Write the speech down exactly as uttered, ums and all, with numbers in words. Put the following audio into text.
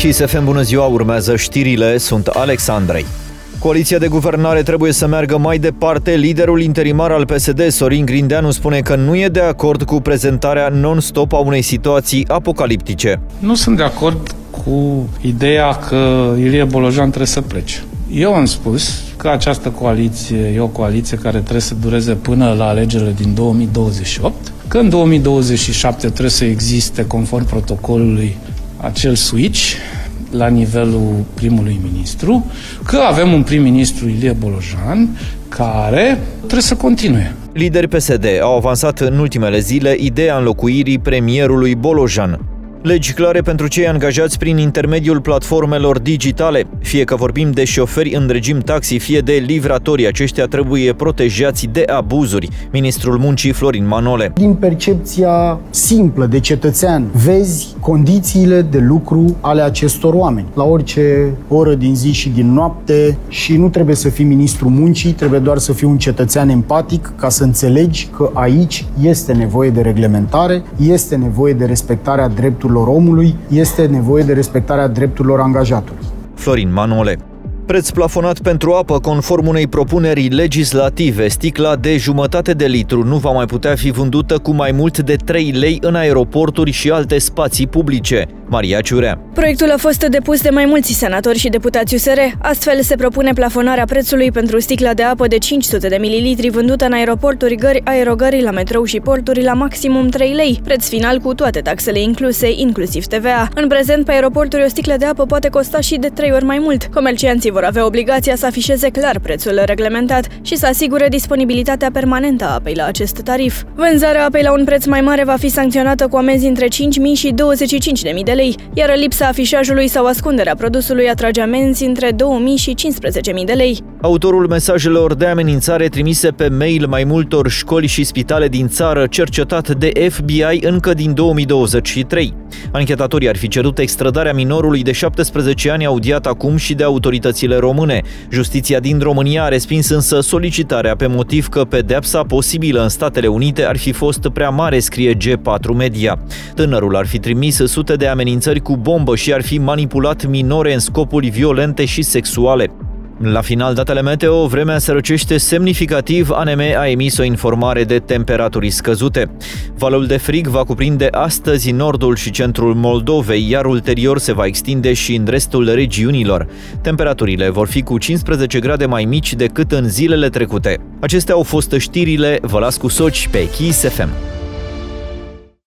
Kiss F M, bună ziua, urmează știrile, sunt Alex Andrei. Coaliția de guvernare trebuie să meargă mai departe. Liderul interimar al P S D, Sorin Grindeanu, spune că nu e de acord cu prezentarea non-stop a unei situații apocaliptice. Nu sunt de acord cu ideea că Ilie Bolojan trebuie să plece. Eu am spus că această coaliție e o coaliție care trebuie să dureze până la alegerile din două mii douăzeci și opt, că în două mii douăzeci și șapte trebuie să existe, conform protocolului, acel switch la nivelul primului ministru, că avem un prim-ministru, Ilie Bolojan, care trebuie să continue. Liderii P S D au avansat în ultimele zile ideea înlocuirii premierului Bolojan. Legi clare pentru cei angajați prin intermediul platformelor digitale. Fie că vorbim de șoferi în regim taxi, fie de livratori, aceștia trebuie protejați de abuzuri. Ministrul Muncii Florin Manole. Din percepția simplă de cetățean, vezi condițiile de lucru ale acestor oameni la orice oră din zi și din noapte și nu trebuie să fii ministrul muncii, trebuie doar să fii un cetățean empatic ca să înțelegi că aici este nevoie de reglementare, este nevoie de respectarea drepturilor omului, este nevoie de respectarea drepturilor angajatului. Florin Manole. Preț plafonat pentru apă conform unei propuneri legislative. Sticla de jumătate de litru nu va mai putea fi vândută cu mai mult de trei lei în aeroporturi și alte spații publice. Maria Ciurea. Proiectul a fost depus de mai mulți senatori și deputați U S R. Astfel se propune plafonarea prețului pentru sticla de apă de cinci sute de mililitri vândută în aeroporturi, gări, aerogări, la metrou și porturi la maximum trei lei. Preț final cu toate taxele incluse, inclusiv T V A. În prezent, pe aeroporturi o sticlă de apă poate costa și de trei ori mai mult. Comercianții vor avea obligația să afișeze clar prețul reglementat și să asigure disponibilitatea permanentă a apei la acest tarif. Vânzarea apei la un preț mai mare va fi sancționată cu amenzi între cinci mii și douăzeci și cinci de mii de lei, iar lipsa afișajului sau ascunderea produsului atrage amenzi între două mii și cincisprezece mii de lei. Autorul mesajelor de amenințare trimise pe mail mai multor școli și spitale din țară, cercetat de F B I încă din două mii douăzeci și trei. Anchetatorii ar fi cerut extradarea minorului de șaptesprezece ani, audiat acum și de autoritățile române. Justiția din România a respins însă solicitarea pe motiv că pedeapsa posibilă în Statele Unite ar fi fost prea mare, scrie G patru Media. Tânărul ar fi trimis sute de amenințări cu bombă și ar fi manipulat minore în scopuri violente și sexuale. La final, datele meteo, vremea se răcește semnificativ. A N M a emis o informare de temperaturi scăzute. Valul de frig va cuprinde astăzi nordul și centrul Moldovei, iar ulterior se va extinde și în restul regiunilor. Temperaturile vor fi cu cincisprezece grade mai mici decât în zilele trecute. Acestea au fost știrile, vă las cu Soci pe Kiss F M.